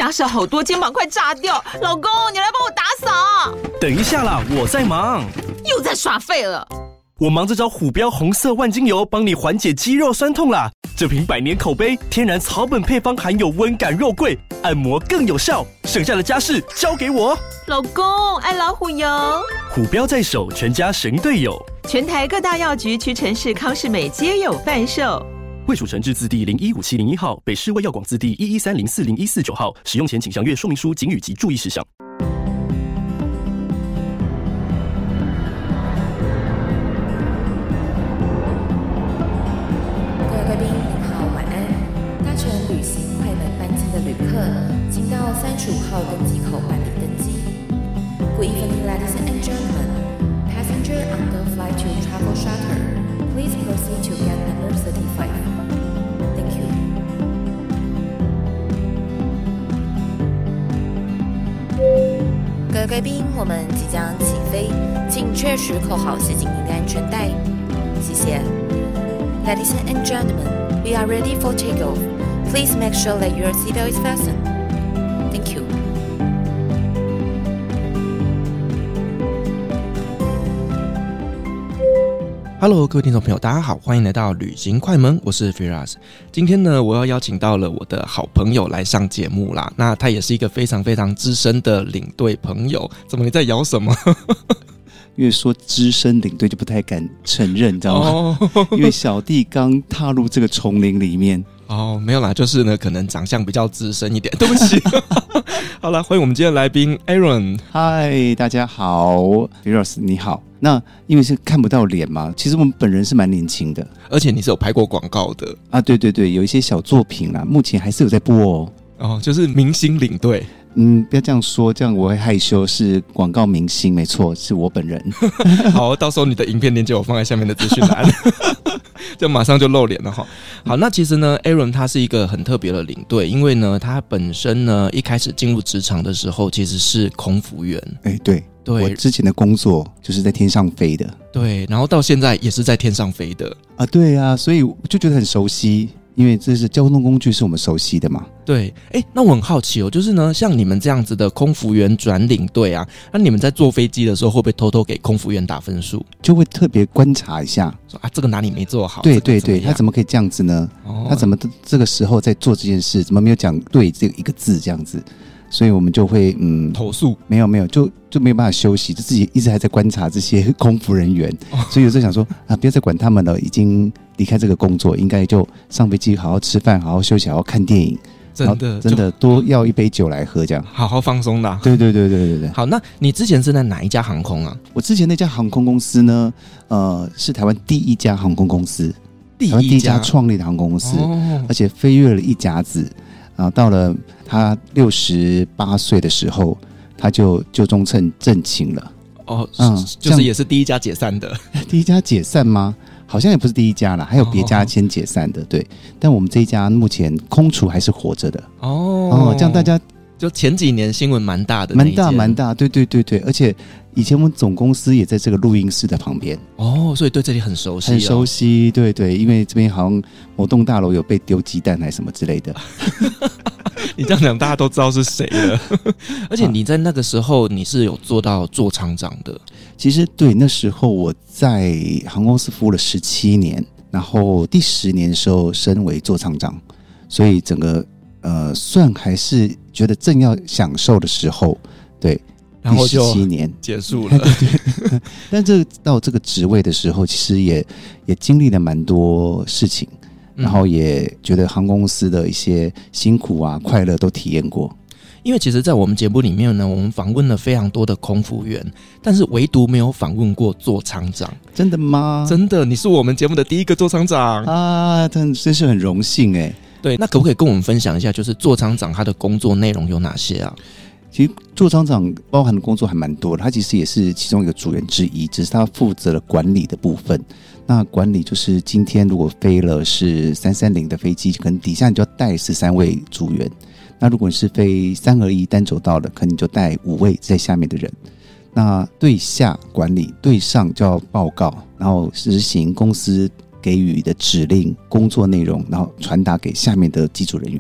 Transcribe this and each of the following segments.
家事好多，肩膀快炸掉。老公，你来帮我打扫。 等一下啦，我在忙。 又在耍废了。 我忙着找虎标红色万金油，帮你缓解肌肉酸痛啦。这瓶100年口碑，天然草本配方，含有温感肉桂，按摩更有效。剩下的家事交给我。 老公，爱老虎油。 虎标在手，全家神队友。 全台各大药局、屈臣氏、康是美皆有贩售。 卫署成字字第015701号，北市卫药广字第113040149号。使用前请详阅说明书、警语及注意事项。 各位贵宾您好，晚安。搭乘旅行快门班机的旅客，请到35号登机口办理登机。Good evening, ladies and gentlemen. Passenger on the flight to Travel Charter, please proceed to gate number 35. Thank you. 各位贵宾，我们即将起飞，请确实扣好系紧您的安全带。谢谢。Ladies and gentlemen, we are ready for takeoff. Please make sure that your seatbelt is fastened. Thank you. Hello， 各位听众朋友，大家好，欢迎来到旅行快门，我是 Firas。今天呢，我要邀请到了我的好朋友来上节目啦。那他也是一个非常非常资深的领队朋友。怎么你在摇什么？ 因为说资深领队就不太敢承认，你知道吗？因为小弟刚踏入这个丛林里面。 哦，没有啦，就是呢，可能长相比较资深一点。对不起。好了，欢迎我们今天的来宾 Aaron。 嗨，大家好 ，Firas 你好。那因为是看不到脸嘛，其实我们本人是蛮年轻的， 而且你是有拍过广告的啊？对对对，有一些小作品啦，目前还是有在播哦。 哦，就是明星领队。 不要这样说，这样我会害羞。是广告明星，没错，是我本人。 好，到时候你的影片链接我放在下面的资讯栏，就马上就露脸了哈。好，那其实呢 ，Aaron 他是一个很特别的领队，因为呢，他本身呢一开始进入职场的时候其实是空服员。 对，我之前的工作就是在天上飞的。对， 然后到现在也是在天上飞的啊。对啊，所以我就觉得很熟悉。因为这是交通工具是我们熟悉的嘛。 对，那我很好奇哦，就是呢，像你们这样子的空服员转领队啊，那你们在坐飞机的时候会不会偷偷给空服员打分数？ 就会特别观察一下， 说啊，这个哪里没做好？ 对对对，他怎么可以这样子呢？他怎么这个时候在做这件事，怎么没有讲对这一个字这样子？所以我们就会投诉， 没有，就没有办法休息，就自己一直还在观察这些空服人员，所以有时候想说啊，不要再管他们了，已经离开这个工作，应该就上飞机好好吃饭，好好休息，好好看电影，真的多要一杯酒来喝，这样好好放松啦。 对。 好，那你之前是在哪一家航空啊？ 我之前那家航空公司呢，是台湾第一家航空公司，台湾第一家创立的航空公司，而且飞跃了一甲子。然后到了他68岁的时候，他就终正寝了。 就是也是第一家解散的。 第一家解散吗？好像也不是第一家啦，还有别家先解散的。对，但我们这一家目前空厨还是活着的。这样大家就前几年新闻蛮大的， 蛮大，对，而且以前我们总公司也在这个录音室的旁边。 所以对这里很熟悉， 很熟悉，对，因为这边好像某栋大楼有被丢鸡蛋还是什么之类的。 你这样讲大家都知道是谁了。而且你在那个时候你是有做到座舱长的。 其实对，那时候我在航空公司服务了17年，然后第10年的时候升为座舱长，所以整个算还是觉得正要享受的时候，对， 然后就 17年结束了。 对，但到这个职位的时候，其实也经历了蛮多事情，然后也觉得航空公司的一些辛苦啊、快乐都体验过。 因为其实在我们节目里面呢，我们访问了非常多的空服员，但是唯独没有访问过座舱长。 真的吗？ 真的，你是我们节目的第一个座舱长啊，真是很荣幸耶。 对，那可不可以跟我们分享一下，就是座舱长他的工作内容有哪些啊？ 其实座舱长包含的工作还蛮多的，他其实也是其中一个组员之一，只是他负责了管理的部分。那管理就是今天如果飞了是330的飞机，可能底下你就要带13位组员。那如果你是飞321单走道的，可能你就带5位在下面的人。那对下管理，对上就要报告，然后实行公司给予的指令、工作内容，然后传达给下面的机组人员。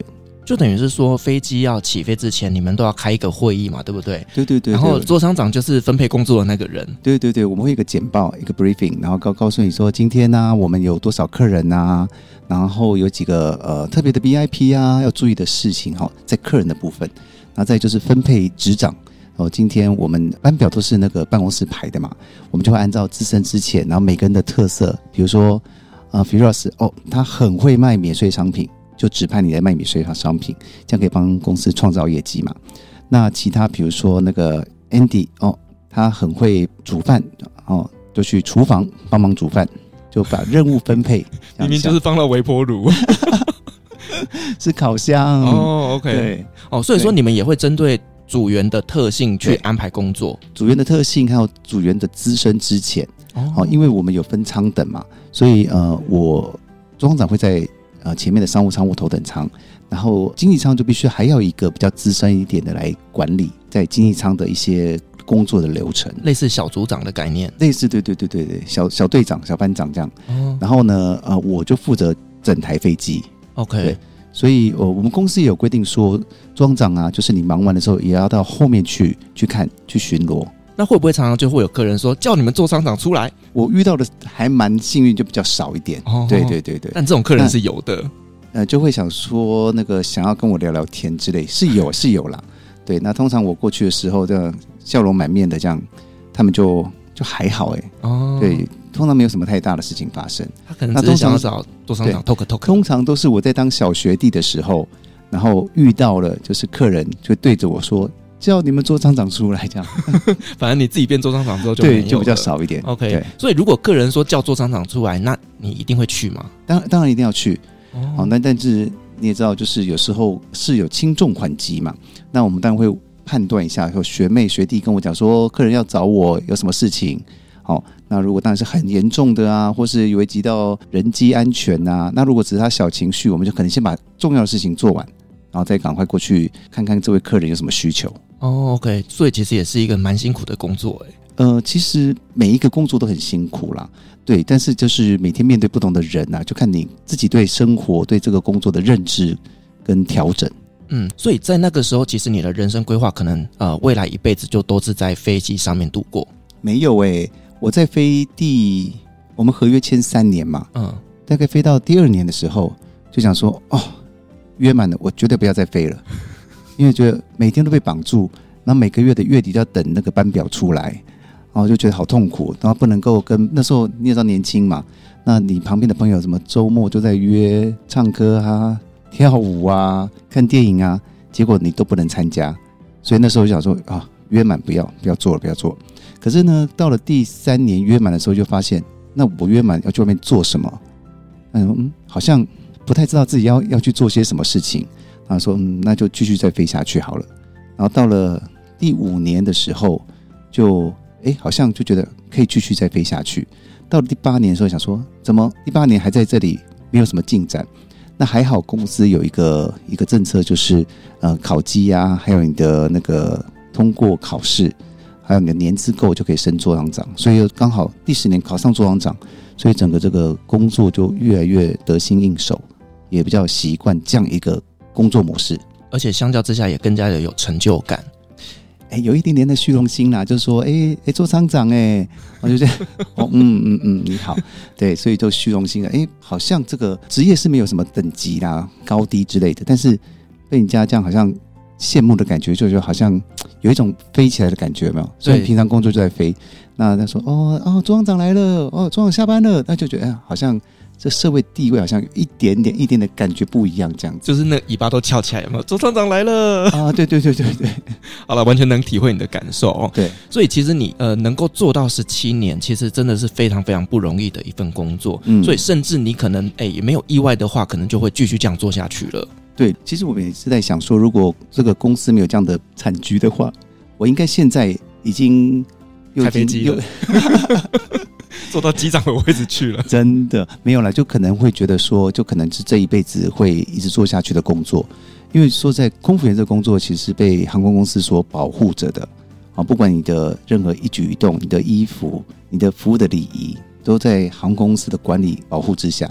就等于是说飞机要起飞之前，你们都要开一个会议嘛，对不对？ 对对对。 然后座舱长就是分配工作的那个人。 对对对，我们会有一个简报，一个 briefing， 然后告诉你说今天呢、我们有多少客人啊，然后有几个特别的 VIP 啊要注意的事情哈，在客人的部分，然后再就是分配职掌。今天我们班表都是那个办公室排的嘛，我们就会按照自身之前，然后每个人的特色，比如说Firas 他很会卖免税商品，就指派你来卖免税商品，这样可以帮公司创造业绩嘛。那其他比如说那个 Andy 他很会煮饭就去厨房帮忙煮饭，就把任务分配。 明明就是放到微波炉， 是烤箱 OK 对所以说你们也会针对组员的特性去安排工作， 组员的特性还有组员的资深之前因为我们有分舱等嘛，所以我座舱长会在前面的商务舱或头等舱，然后经济舱就必须还要一个比较资深一点的来管理在经济舱的一些工作的流程， 类似小组长的概念， 类似对小队长小班长这样然后呢我就负责整台飞机 OK 对，所以我们公司也有规定说座舱长啊，就是你忙完的时候也要到后面去看去巡逻。 那会不会常常就会有客人说叫你们座舱长出来？ 我遇到的还蛮幸运，就比较少一点对， 但这种客人是有的就会想说那个想要跟我聊聊天之类，是有啦对，那通常我过去的时候这样笑容满面的这样，他们就还好对，通常没有什么太大的事情发生。 他可能只是想要找座舱长 talk， 通常都是我在当小学弟的时候，然后遇到了就是客人就对着我说叫你们座舱长出来这样反正你自己变座舱长之后就没有了， 对，就比较少一点 OK 所以如果客人说叫座舱长出来，那你一定会去吗？ 当然一定要去但是你也知道就是有时候是有轻重缓急嘛，那我们当然会判断一下，说学妹学弟跟我讲说客人要找我有什么事情那如果当然是很严重的啊，或是危及到人机安全啊，那如果只是他小情绪，我们就可能先把重要的事情做完，然后再赶快过去看看这位客人有什么需求 OK 所以其实也是一个蛮辛苦的工作其实每一个工作都很辛苦啦，对，但是就是每天面对不同的人啊，就看你自己对生活对这个工作的认知跟调整所以在那个时候其实你的人生规划可能未来一辈子就都是在飞机上面度过。 没有我在飞我们合约签3年嘛大概飞到第2年的时候就想说约满了，我绝对不要再飞了因为觉得每天都被绑住，然后每个月的月底都要等那个班表出来，然后就觉得好痛苦，然后不能够跟那时候你也知道年轻嘛，那你旁边的朋友什么周末就在约唱歌啊跳舞啊看电影啊，结果你都不能参加，所以那时候就想说约满不要做了。可是呢到了第3年约满的时候就发现，那我约满要去外面做什么好像不太知道自己要去做些什么事情，然后说那就继续再飞下去好了。然后到了第5年的时候就好像就觉得可以继续再飞下去。到了第8年的时候想说怎么第8年还在这里没有什么进展，那还好公司有一个政策，就是考绩啊，还有你的那个通过考试，还有你的年资够就可以升座舱长，所以刚好第10年考上座舱长，所以整个这个工作就越来越得心应手，也比较习惯这样一个工作模式， 而且相较之下也更加的有成就感。 有一点点的虚荣心啦，就是说座舱长我就觉得你好，对，所以就虚荣心了，好像这个职业是没有什么等级啦高低之类的，但是被人家这样好像羡慕的感觉，就好像有一种飞起来的感觉，有没有？所以平常工作就在飞，那他说座舱长来了，座舱长下班了，那就觉得好像这社会地位好像有一点点的感觉不一样，这样子， 就是那尾巴都翘起来，有没有？座舱长来了对， 好了，完全能体会你的感受对， 所以其实你能够做到17年，其实真的是非常非常不容易的一份工作，所以甚至你可能也没有意外的话，可能就会继续这样做下去了。 对，其实我们也是在想说，如果这个公司没有这样的惨局的话，我应该现在已经开飞机了坐到机长的位置去了。 真的没有啦，就可能会觉得说，就可能是这一辈子会一直做下去的工作，因为说在空服员这个工作其实被航空公司所保护着的不管你的任何一举一动，你的衣服，你的服务的礼仪，都在航空公司的管理保护之下。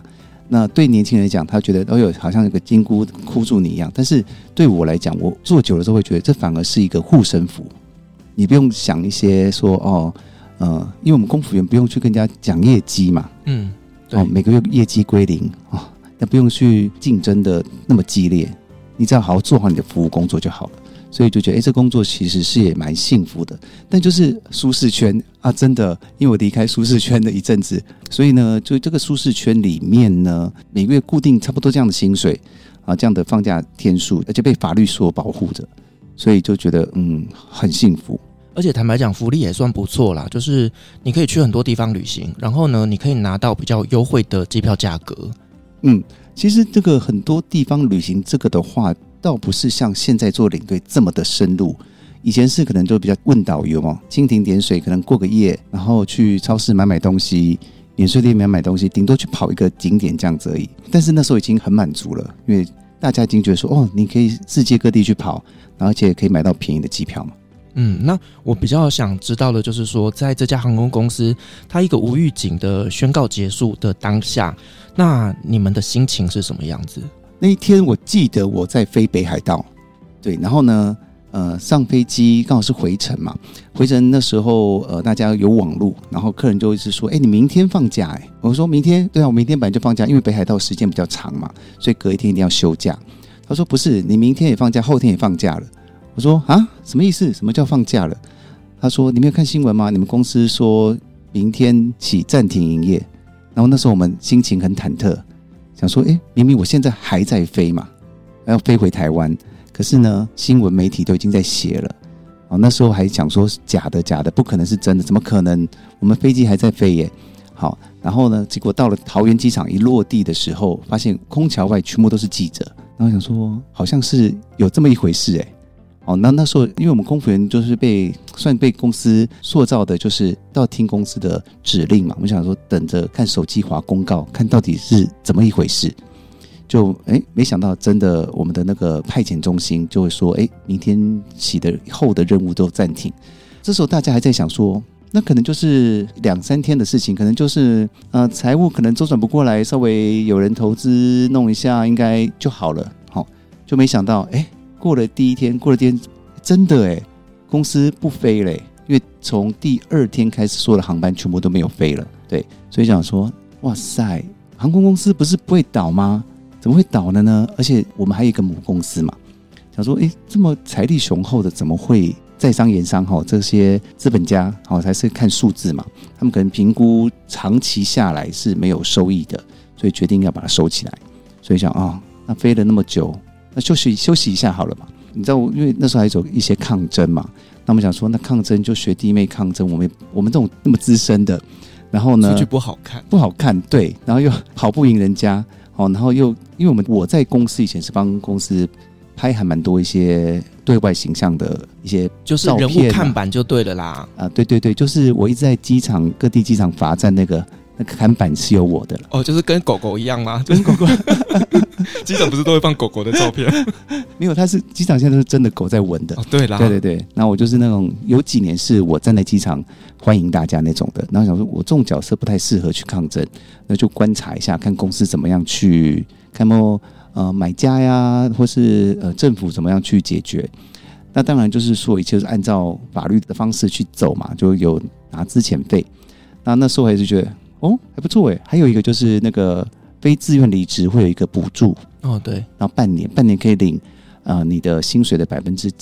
那对年轻人来讲，他觉得好像有个金箍箍住你一样，但是对我来讲，我做久了之后会觉得这反而是一个护身符。你不用想一些说因为我们空服员不用去跟人家讲业绩嘛，对，每个月业绩归零那不用去竞争的那么激烈，你只要好好做好你的服务工作就好了。所以就觉得这工作其实是也蛮幸福的，但就是舒适圈啊，真的，因为我离开舒适圈的一阵子，所以呢，就这个舒适圈里面呢，每个月固定差不多这样的薪水啊，这样的放假天数，而且被法律所保护着，所以就觉得很幸福。 而且坦白讲，福利也算不错啦，就是你可以去很多地方旅行，然后呢，你可以拿到比较优惠的机票价格。 其实这个很多地方旅行这个的话，倒不是像现在做领队这么的深入，以前是可能就比较问导游嘛，蜻蜓点水，可能过个夜，然后去超市买东西，免税店买东西，顶多去跑一个景点这样子而已。但是那时候已经很满足了，因为大家已经觉得说，你可以世界各地去跑，然后而且可以买到便宜的机票嘛。 那我比较想知道的就是说，在这家航空公司，它一个无预警的宣告结束的当下，那你们的心情是什么样子？ 那一天我记得我在飞北海道，对，然后呢，上飞机刚好是回程嘛，回程那时候大家有网路，然后客人就一直说，你明天放假我说明天，对啊，我明天本来就放假，因为北海道时间比较长嘛，所以隔一天一定要休假。他说不是，你明天也放假，后天也放假了。我说啊，什么意思？什么叫放假了？他说你没有看新闻吗？你们公司说明天起暂停营业。然后那时候我们心情很忐忑，想说明明我现在还在飞嘛，要飞回台湾，可是呢新闻媒体都已经在写了。那时候还讲说假的，不可能是真的，怎么可能？我们飞机还在飞耶。好，然后呢，结果到了桃园机场一落地的时候，发现空桥外全部都是记者，然后想说好像是有这么一回事那时候因为我们空服员就是被公司塑造的，就是要听公司的指令嘛，我们想说等着看手机滑公告，看到底是怎么一回事。就没想到真的我们的那个派遣中心就会说明天起的后的任务都暂停。这时候大家还在想说，那可能就是2-3天的事情，可能就是财务可能周转不过来，稍微有人投资弄一下应该就好了。就没想到过了第一天，真的公司不飞了因为从第2天开始，所有的航班全部都没有飞了。对，所以想说，哇塞，航空公司不是不会倒吗？怎么会倒了呢？而且我们还有一个母公司嘛，想说，这么财力雄厚的，怎么会在商言商？这些资本家才是看数字嘛，他们可能评估长期下来是没有收益的，所以决定要把它收起来。所以想那飞了那么久。那休息一下好了嘛？你知道，因为那时候还有一些抗争嘛，那我们想说，那抗争就学弟妹抗争，我们这种那么资深的，然后呢， 出去不好看， 对，然后又跑不赢人家，然后又因为我在公司以前是帮公司拍还蛮多一些对外形象的一些就是人物看板就对了啦。 对，就是我一直在各地机场罚站那个看板是有我的了。 就是跟狗狗一样吗？跟狗狗机场不是都会放狗狗的照片？ 没有，是机场现在都是真的狗在闻的。 对啦， 对。然后我就是那种有几年是我站在机场欢迎大家那种的，然后想说我这种角色不太适合去抗争，那就观察一下，看公司怎么样去，看有买家呀，或是政府怎么样去解决。那当然就是说，一切是按照法律的方式去走嘛，就有拿资遣费。那时候还是觉得还不错还有一个就是那个非自愿离职会有一个补助对， 然后半年可以领你的薪水的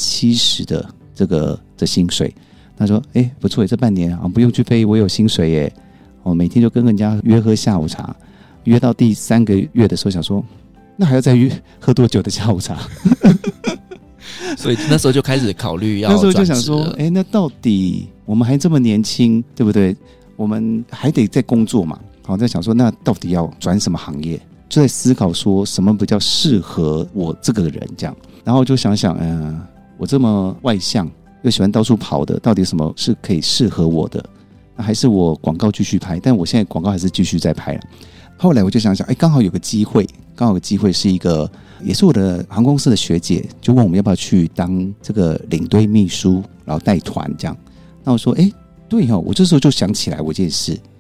70%的这薪水。他说不错这半年不用去飞，我有薪水耶。每天就跟人家约喝下午茶，约到第3个月的时候想说，那还要再约喝多久的下午茶？ 所以那时候就开始考虑要那时候就想说那到底我们还这么年轻，对不对？我们还得在工作嘛，在想说那到底要转什么行业，就在思考说什么比较适合我这个人这样。然后就想我这么外向又喜欢到处跑的，到底什么是可以适合我的？那还是我广告继续拍，但我现在广告还是继续在拍了。后来我就想刚好有个机会是一个也是我的航空公司的学姐，就问我们要不要去当这个领队秘书，然后带团这样。那我说对我这时候就想起来我一件事，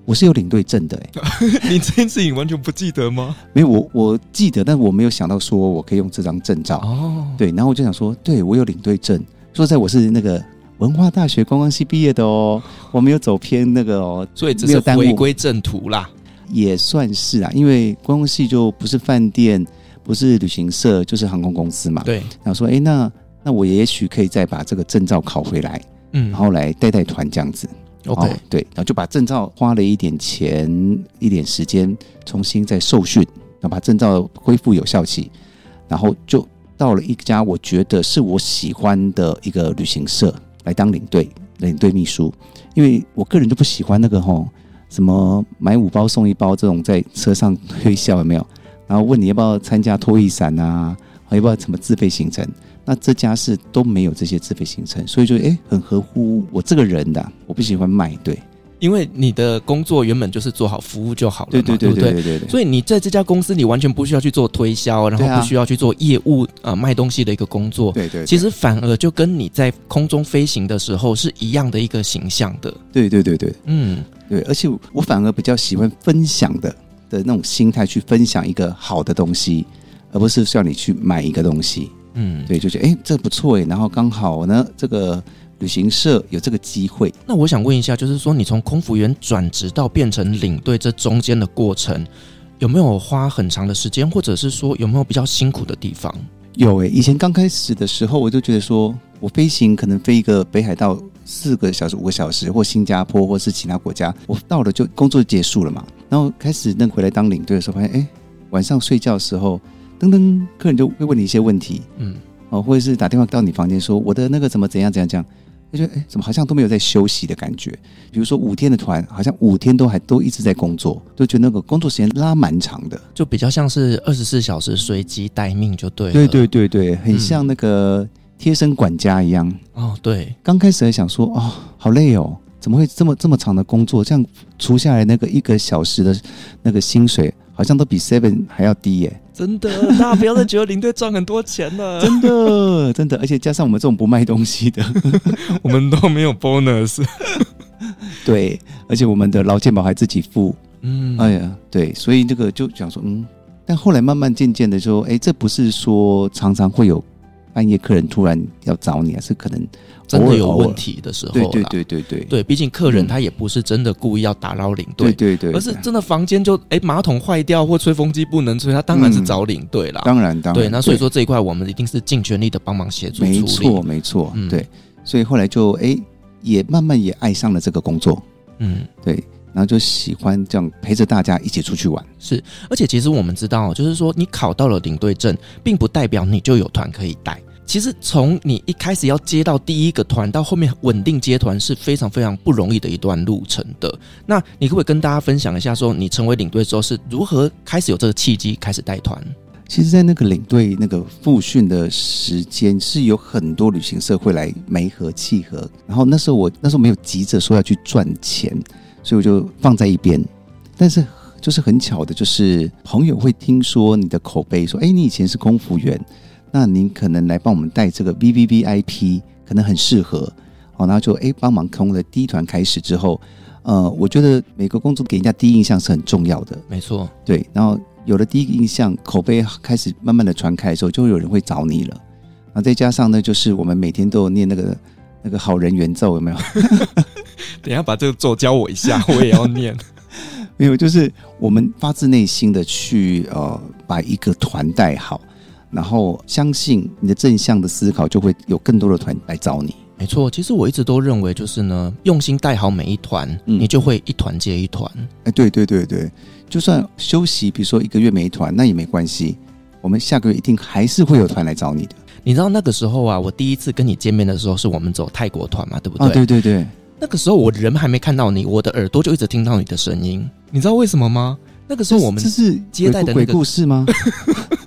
我是有领队证的你这件事情完全不记得吗？ 没有，我记得，但我没有想到说我可以用这张证照。 哦， 对，然后我就想说，对我有领队证，说实在我是那个文化大学观光系毕业的哦，我没有走偏那个哦， 所以只是回归正途啦。 也算是啊，因为观光系就不是饭店，不是旅行社，就是航空公司嘛。 对， 然后说，那我也许可以再把这个证照考回来，然后来带团这样子。 OK， 对，然后就把证照花了一点钱、一点时间，重新再受训，然后把证照恢复有效期，然后就到了一家我觉得是我喜欢的一个旅行社来当领队秘书，因为我个人就不喜欢那个什么买5包送1包这种在车上推销有没有？然后问你要不要参加拖衣伞啊，要不要什么自费行程？那这家是都没有这些自费行程，所以就很合乎我这个人的，我不喜欢卖，对。 因为你的工作原本就是做好服务就好了嘛，对不对？所以你在这家公司，你完全不需要去做推销，然后不需要去做业务卖东西的一个工作。对，其实反而就跟你在空中飞行的时候是一样的一个形象的。对， 对，而且我反而比较喜欢分享的那种心态去分享一个好的东西，而不是需要你去买一个东西。对，就觉得这不错然后刚好呢这个旅行社有这个机会。 那我想问一下，就是说你从空服员转职到变成领队这中间的过程，有没有花很长的时间，或者是说有没有比较辛苦的地方？ 有以前刚开始的时候，我就觉得说我飞行可能飞一个北海道4个小时5个小时，或新加坡或是其他国家，我到了就工作结束了嘛。然后开始回来当领队的时候，发现晚上睡觉的时候噔噔，客人就会问你一些问题，或者是打电话到你房间说我的那个怎么怎样怎样这样，就觉得怎么好像都没有在休息的感觉。比如说5天的团，好像5天都一直在工作，就觉得那个工作时间拉蛮长的， 就比较像是24小时随机待命就对了。 对，很像那个贴身管家一样。 对， 刚开始还想说好累哦，怎么会这么长的工作，这样除下来那个1个小时的那个薪水好像都比 Seven 还要低耶。 真的，大家不要再觉得领队赚很多钱了。 真的，而且加上我们这种不卖东西的我们都没有 bonus 对，而且我们的劳健保还自己付。对，所以这个就想说但后来慢慢渐渐的说这不是说常常会有半夜客人突然要找你，是可能真的有问题的时候啦。 对， 毕竟客人他也不是真的故意要打扰领队，对，而是真的房间就马桶坏掉或吹风机不能吹，他当然是找领队啦。 当然对，那所以说这一块我们一定是尽全力的帮忙协助处理。 没错，对，所以后来就也慢慢也爱上了这个工作。对，然后就喜欢这样陪着大家一起出去玩。 是，而且其实我们知道就是说你考到了领队证并不代表你就有团可以带，其实从你一开始要接到第一个团到后面稳定接团是非常非常不容易的一段路程的。那你可不可以跟大家分享一下说你成为领队之后是如何开始有这个契机开始带团？ 其实在那个领队那个复训的时间是有很多旅行社会来媒合契合，然后那时候没有急着说要去赚钱，所以我就放在一边。但是就是很巧的，就是朋友会听说你的口碑说你以前是空服员，那您可能来帮我们带这个 VVVIP 可能很适合，然后就帮忙从了第一团开始之后，我觉得每个工作给人家第一印象是很重要的。 没错， 对，然后有了第一个印象，口碑开始慢慢的传开的时候，就会有人会找你了。然后再加上呢，就是我们每天都有念那个好人缘咒，有没有？ 等一下把这个咒教我一下，我也要念。 没有，就是我们发自内心的去把一个团带好，然后相信你的正向的思考，就会有更多的团来找你。 没错，其实我一直都认为就是呢，用心带好每一团，你就会一团接一团。 对，就算休息，比如说1个月没团，那也没关系，我们下个月一定还是会有团来找你的。 你知道那个时候啊，我第一次跟你见面的时候，是我们走泰国团嘛，对不对？ 对。 那个时候我人还没看到你，我的耳朵就一直听到你的声音。你知道为什么吗？那个时候我们这是接待的那个鬼故事吗？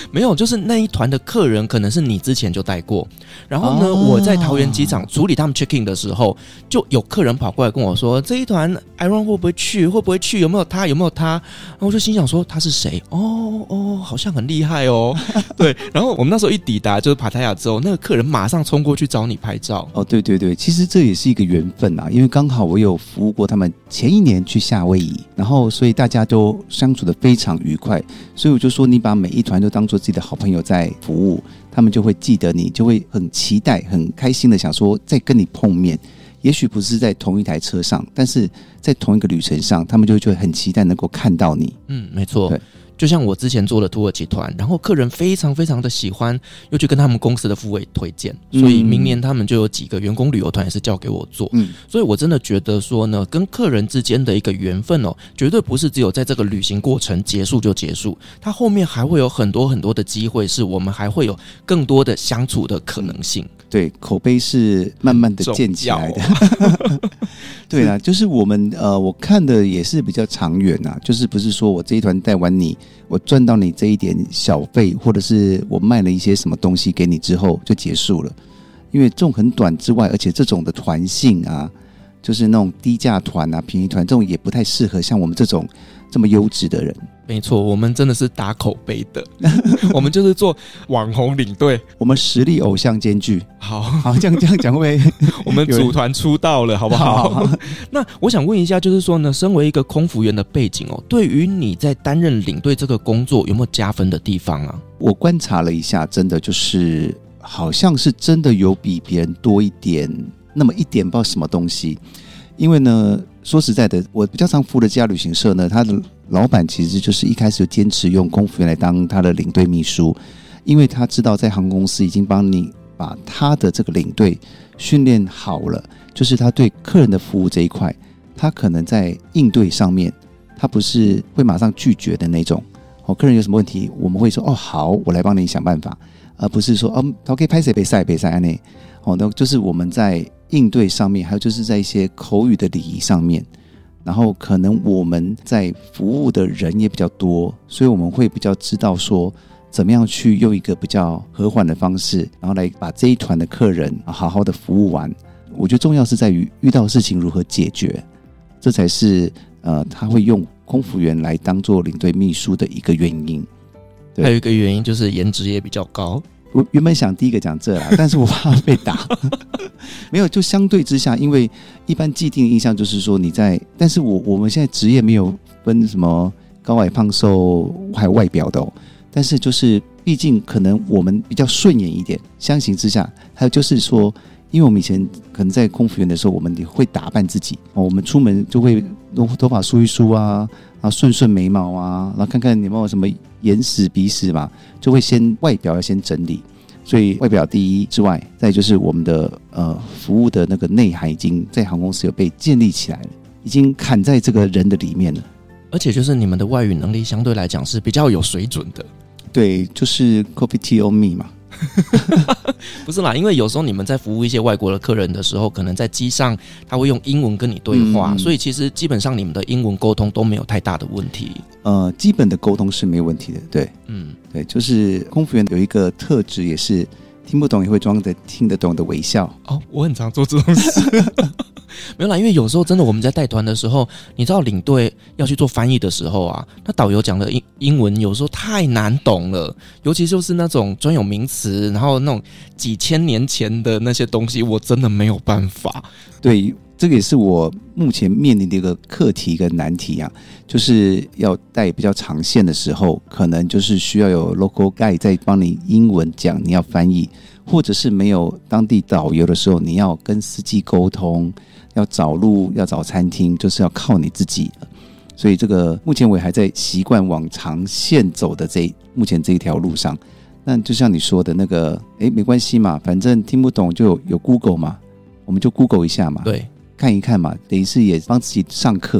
没有，就是那一团的客人可能是你之前就带过，然后呢，我在桃园机场处理他们 check in 的时候，就有客人跑过来跟我说，这一团 Aaron 会不会去？会不会去？有没有他？有没有他？然后我就心想说他是谁？哦，好像很厉害哦。对，然后我们那时候一抵达就是帕塔亚之后，那个客人马上冲过去找你拍照。 哦，对对对，其实这也是一个缘分啊，因为刚好我有服务过他们前一年去夏威夷，然后所以大家都相处得非常愉快，所以我就说你把每一团都当作自己的好朋友在服务，他们就会记得你，就会很期待很开心的想说再跟你碰面，也许不是在同一台车上，但是在同一个旅程上，他们就会很期待能够看到你。 没错。对，就像我之前做了土耳其团，然后客人非常非常的喜欢，又去跟他们公司的副委推荐，所以明年他们就有几个员工旅游团也是交给我做。所以我真的觉得说呢，跟客人之间的一个缘分哦，绝对不是只有在这个旅行过程结束就结束，它后面还会有很多很多的机会，是我们还会有更多的相处的可能性。 对，口碑是慢慢的建起来的。对啦，就是我们我看的也是比较长远啊，就是不是说我这一团带完你，我赚到你这一点小费，或者是我卖了一些什么东西给你之后就结束了。因为这种很短之外，而且这种的团性啊，就是那种低价团啊、便宜团，这种也不太适合像我们这种这么优质的人。 没错，我们真的是打口碑的，我们就是做网红领队， 我们实力偶像兼具。 好， 这样讲会不会？ 我们组团出道了，好不好？好。那我想问一下，就是说呢，身为一个空服员的背景哦，对于你在担任领队这个工作，有没有加分的地方啊？ 我观察了一下，真的就是好像是真的有比别人多一点，那么一点不知道什么东西。因为呢，说实在的，我比较常服务的这家旅行社呢，他的老板其实就是一开始就坚持用空服员来当他的领队秘书，因为他知道在航空公司已经帮你把他的这个领队训练好了，就是他对客人的服务这一块，他可能在应对上面，他不是会马上拒绝的那种。客人有什么问题，我们会说好，我来帮你想办法，而不是说他可以拍谁比赛那那就是我们在应对上面，还有就是在一些口语的礼仪上面，然后可能我们在服务的人也比较多，所以我们会比较知道说怎么样去用一个比较和缓的方式，然后来把这一团的客人好好的服务完。我觉得重要是在于遇到事情如何解决，这才是他会用空服员来当做领队秘书的一个原因。 还有一个原因就是颜值也比较高。 我原本想第一个讲这啦，但是我怕被打。没有，就相对之下，因为一般既定的印象就是说你在，但是我们现在职业没有分什么高矮胖瘦还有外表的但是就是毕竟可能我们比较顺眼一点，相形之下，还有就是说，因为我们以前可能在空服员的时候，我们也会打扮自己我们出门就会头发梳一梳啊，然后顺眉毛啊，然后看看有没有什么眼屎鼻屎嘛，就会先外表要先整理。所以外表第一之外，再就是我们的服务的那个内涵已经在航空公司有被建立起来了，已经砍在这个人的里面了。 而且就是你们的外语能力相对来讲是比较有水准的。 对，就是 Coffee Tea on Me 嘛。 不是啦，因为有时候你们在服务一些外国的客人的时候，可能在机上他会用英文跟你对话，所以其实基本上你们的英文沟通都没有太大的问题。 基本的沟通是没问题的，对，对，就是空服员有一个特质，也是听不懂也会装的听得懂的微笑。 我很常做这种事。没有啦，因为有时候真的我们在带团的时候，你知道领队要去做翻译的时候啊，那导游讲的英文有时候太难懂了，尤其就是那种专有名词，然后那种几千年前的那些东西，我真的没有办法。 对，这个也是我目前面临的一个课题跟难题啊，就是要带比较长线的时候，可能就是需要有 local guide 在帮你英文讲，你要翻译，或者是没有当地导游的时候，你要跟司机沟通，要找路，要找餐厅，就是要靠你自己。所以这个目前我也还在习惯往长线走的目前这一条路上。那就像你说的那个，没关系嘛，反正听不懂就有 Google 嘛，我们就 Google 一下嘛， 对， 看一看嘛，等于是也帮自己上课嘛。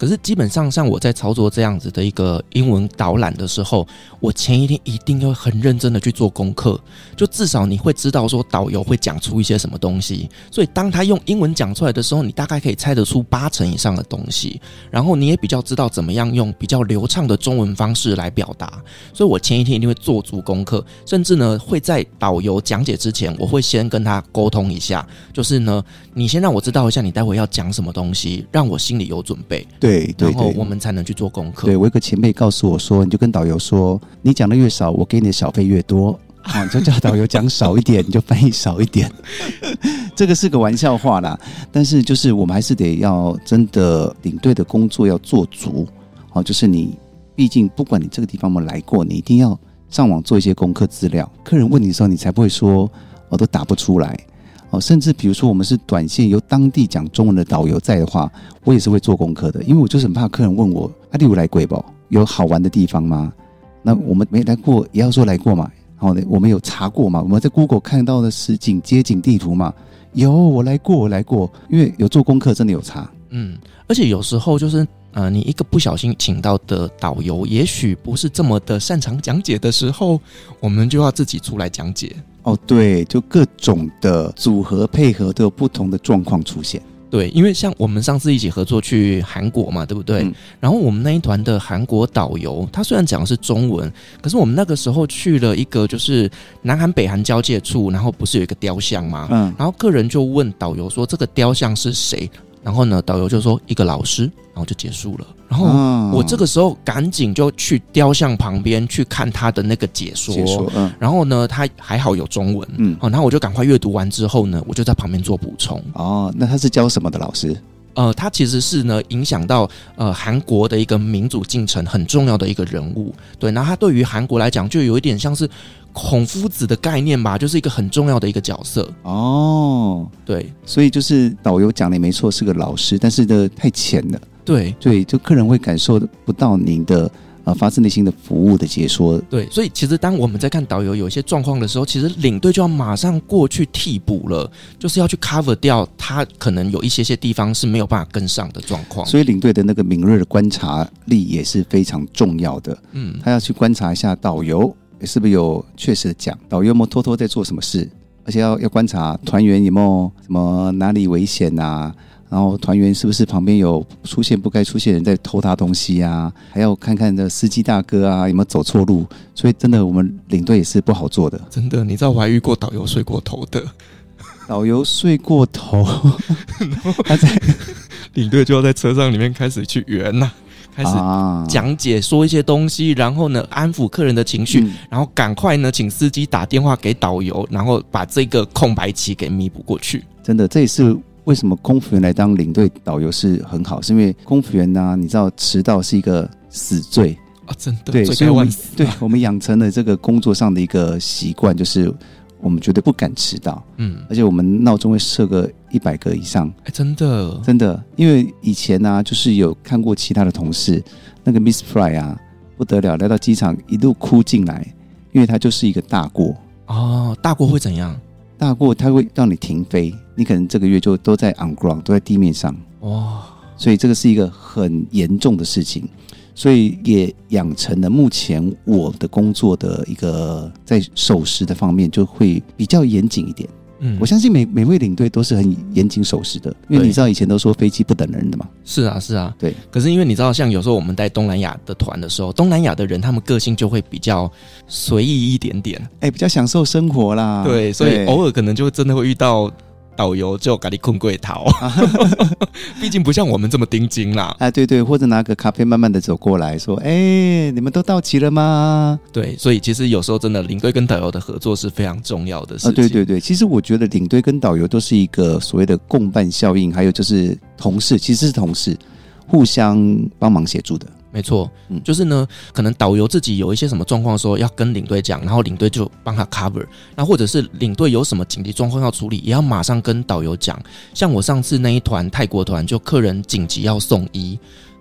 可是基本上像我在操作这样子的一个英文导览的时候，我前一天一定要很认真的去做功课，就至少你会知道说导游会讲出一些什么东西，所以当他用英文讲出来的时候，你大概可以猜得出80%以上的东西，然后你也比较知道怎么样用比较流畅的中文方式来表达。所以我前一天一定会做足功课，甚至呢会在导游讲解之前，我会先跟他沟通一下，就是呢你先让我知道一下你待会要讲什么东西，让我心里有准备， 对， 然后我们才能去做功课。 对，我有个前辈告诉我说，你就跟导游说，你讲的越少，我给你的小费越多。你就叫导游讲少一点，你就翻译少一点。这个是个玩笑话啦，但是就是我们还是得要真的领队的工作要做足。就是你毕竟不管你这个地方有没有来过，你一定要上网做一些功课资料。客人问你的时候，你才不会说我都打不出来。甚至比如说我们是短线由当地讲中文的导游在的话，我也是会做功课的，因为我就是很怕客人问我你有来过不？有好玩的地方吗？那我们没来过也要说来过嘛。我们有查过嘛？我们在 Google 看到的实景街景地图嘛？有，我来过，因为有做功课，真的有查。 而且有时候就是你一个不小心请到的导游，也许不是这么的擅长讲解的时候，我们就要自己出来讲解。 对，就各种的组合配合都有不同的状况出现。 对，因为像我们上次一起合作去韩国嘛，对不对？然后我们那一团的韩国导游，他虽然讲的是中文，可是我们那个时候去了一个就是南韩北韩交界处，然后不是有一个雕像吗？然后客人就问导游说这个雕像是谁？然后呢，导游就说一个老师，然后就结束了。然后我这个时候赶紧就去雕像旁边去看他的那个解说，然后呢，他还好有中文，然后我就赶快阅读完之后呢，我就在旁边做补充。 那他是教什么的老师？ 他其实是呢影响到韩国的一个民主进程很重要的一个人物。对，然后他对于韩国来讲就有一点像是孔夫子的概念吧，就是一个很重要的一个角色。对， 所以就是导游讲的也没错，是个老师，但是太浅了。 对， 就客人会感受不到您的发自内心的服务的解说。 对，所以其实当我们在看导游有一些状况的时候，其实领队就要马上过去替补了，就是要去 cover 掉他可能有一些地方是没有办法跟上的状况。 所以领队的那个敏锐的观察力也是非常重要的。他要去观察一下导游是不是有确实的讲，导游有没有偷偷在做什么事，而且要观察团员有没有什么哪里危险啊，然后团员是不是旁边有出现不该出现人在偷他东西啊，还要看看这司机大哥啊有没有走错路。所以真的我们领队也是不好做的。真的，你知道我还遇过导游睡过头的。 导游睡过头他在领队就要在车上里面开始去圆开始讲解说一些东西，然后呢安抚客人的情绪，然后赶快呢请司机打电话给导游，然后把这个空白期给弥补过去。 真的，这也是为什么空服员来当领队导游是很好，是因为空服员你知道迟到是一个死罪真的， 对，所以我们养成了这个工作上的一个习惯，就是我们绝对不敢迟到。而且我们闹钟会设个100个以上。 真的，因为以前就是有看过其他的同事，那个 Miss Fry 不得了，来到机场一路哭进来，因为他就是一个大过。 大过会怎样？ 大过他会让你停飞，你可能这个月就都在 on ground， 都在地面上。所以这个是一个很严重的事情。所以也养成了目前我的工作的一个在守时的方面就会比较严谨一点。我相信每位领队都是很严谨守时的，因为你知道以前都说飞机不等人的嘛。 是啊， 对。 可是因为你知道，像有时候我们带东南亚的团的时候，东南亚的人他们个性就会比较随意一点点， 比较享受生活啦。 对，所以偶尔可能就真的会遇到导游就给你困柜逃，毕竟不像我们这么盯紧啦。 对，或者拿个咖啡慢慢的走过来说，你们都到齐了吗？ 对，所以其实有时候真的领队跟导游的合作是非常重要的事情。 对，其实我觉得领队跟导游都是一个所谓的共伴效应，还有就是同事，其实是同事互相帮忙协助的。 没错，就是呢，可能导游自己有一些什么状况的时候要跟领队讲，然后领队就帮他 cover， 那或者是领队有什么紧急状况要处理，也要马上跟导游讲。像我上次那一团泰国团，就客人紧急要送医，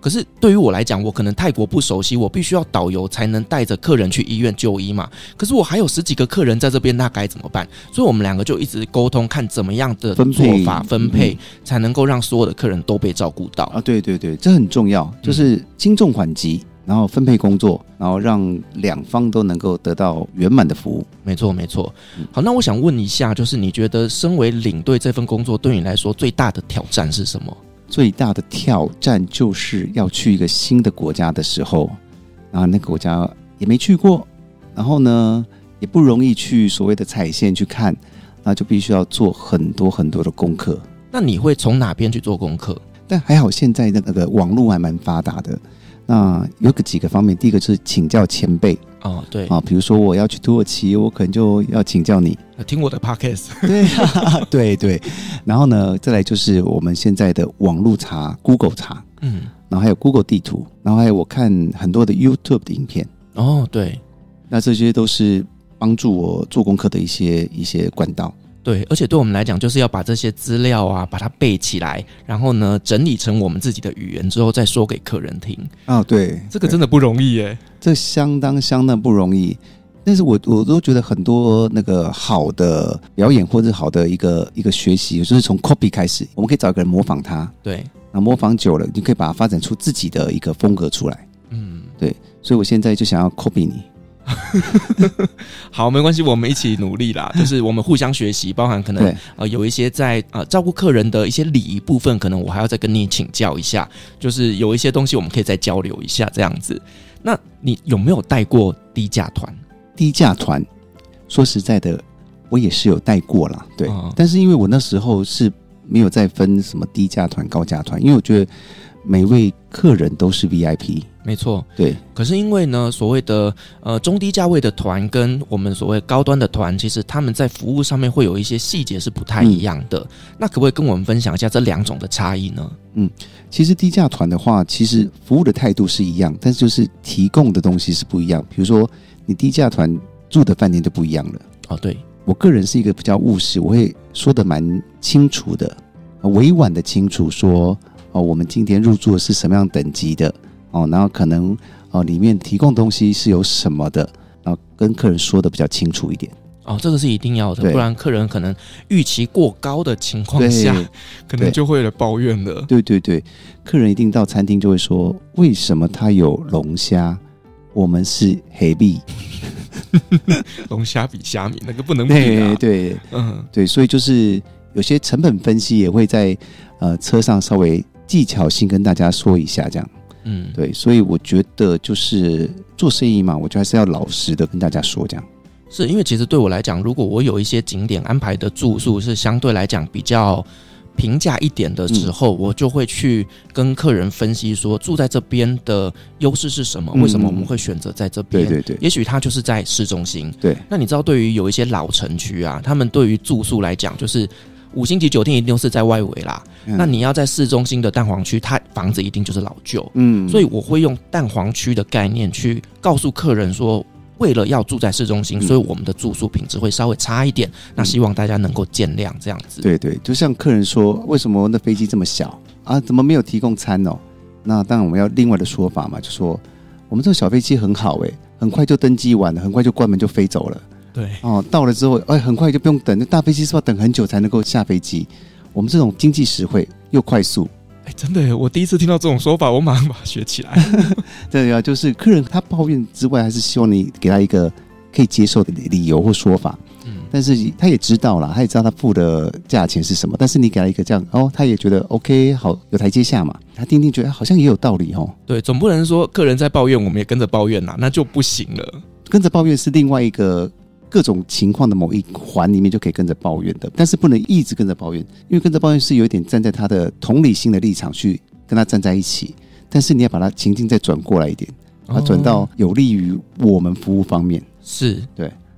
可是对于我来讲，我可能泰国不熟悉，我必须要导游才能带着客人去医院就医嘛。可是我还有10几个客人在这边，那该怎么办？所以我们2个就一直沟通，看怎么样的做法分配，才能够让所有的客人都被照顾到啊。 对对对，这很重要，就是轻重缓急，然后分配工作，然后让2方都能够得到圆满的服务。 没错没错。好，那我想问一下，就是你觉得身为领队这份工作对你来说最大的挑战是什么？ 最大的挑战就是要去一个新的国家的时候，然后那个国家也没去过，然后呢也不容易去所谓的踩线去看，那就必须要做很多很多的功课。 那你会从哪边去做功课？ 但还好现在那个网络还蛮发达的，那有几个方面，第一个就是请教前辈。 哦，对啊，比如说我要去土耳其，我可能就要请教你， 听我的 podcast。 对对对，然后呢，再来就是我们现在的网络查 ，Google 查，然后还有 Google 地图，然后还有我看很多的 YouTube 的影片。 哦，对， 那这些都是帮助我做功课的一些管道。 对，而且对我们来讲，就是要把这些资料啊，把它背起来，然后呢，整理成我们自己的语言之后，再说给客人听。 啊，对， 这个真的不容易耶， 这相当不容易。但是我都觉得很多那个好的表演或者好的一个学习，就是从 copy 开始，我们可以找一个人模仿他， 对， 那模仿久了，你可以把它发展出自己的一个风格出来。对，所以我现在就想要 copy 你。 好，没关系，我们一起努力啦。就是我们互相学习，包含可能有一些在照顾客人的一些礼仪部分，可能我还要再跟你请教一下。就是有一些东西我们可以再交流一下这样子。那你有没有带过低价团？ 低价团，说实在的，我也是有带过啦，对。但是因为我那时候是没有再分什么低价团、高价团，因为我觉得每位客人都是 VIP。 没错， 对。 可是因为呢，所谓的中低价位的团跟我们所谓高端的团，其实他们在服务上面会有一些细节是不太一样的。那可不可以跟我们分享一下这2种的差异呢？ 其实低价团的话，其实服务的态度是一样，但是就是提供的东西是不一样。比如说，你低价团住的饭店就不一样了。 哦，对， 我个人是一个比较务实，我会说的蛮清楚的，委婉的清楚说，我们今天入住的是什么样等级的。然后可能里面提供东西是有什么的，然后跟客人说的比较清楚一点。 这个是一定要的，不然客人可能预期过高的情况下，可能就会来抱怨了。 对对对，客人一定到餐厅就会说，为什么他有龙虾，我们是黑币？ 龙虾比虾米那个不能比啊。 对，对，所以就是有些成本分析也会在车上稍微技巧性跟大家说一下，这样。对，所以我觉得就是做生意嘛，我觉得还是要老实的跟大家说这样。 是因为其实对我来讲，如果我有一些景点安排的住宿是相对来讲比较平价一点的时候，我就会去跟客人分析说，住在这边的优势是什么，为什么我们会选择在这边。 对对对， 也许它就是在市中心。 对， 那你知道对于有一些老城区啊，他们对于住宿来讲就是5星级酒店一定都是在外围啦，那你要在市中心的蛋黄区，它房子一定就是老旧。所以我会用蛋黄区的概念去告诉客人说，为了要住在市中心，所以我们的住宿品质会稍微差一点，那希望大家能够见谅这样子。 对对，就像客人说，为什么那飞机这么小啊？怎么没有提供餐哦？那当然我们要另外的说法嘛，就说我们这个小飞机很好很快就登机完了，很快就关门就飞走了。 对到了之后，很快就不用等。那大飞机是要等很久才能够下飞机。我们这种经济实惠又快速， 真的耶，我第一次听到这种说法，我马上把它学起来。 对啊，就是客人他抱怨之外，还是希望你给他一个可以接受的理由或说法。但是他也知道啦，他也知道他付的价钱是什么，但是你给他一个这样，他也觉得 OK， 好，有台阶下嘛。他听听觉得好像也有道理对，总不能说客人在抱怨，我们也跟着抱怨啦，那就不行了。 跟着抱怨是另外一个各种情况的某一环里面就可以跟着抱怨的，但是不能一直跟着抱怨，因为跟着抱怨是有一点站在他的同理心的立场去跟他站在一起，但是你要把他情境再转过来一点，把它转到有利于我们服务方面。 是， 对。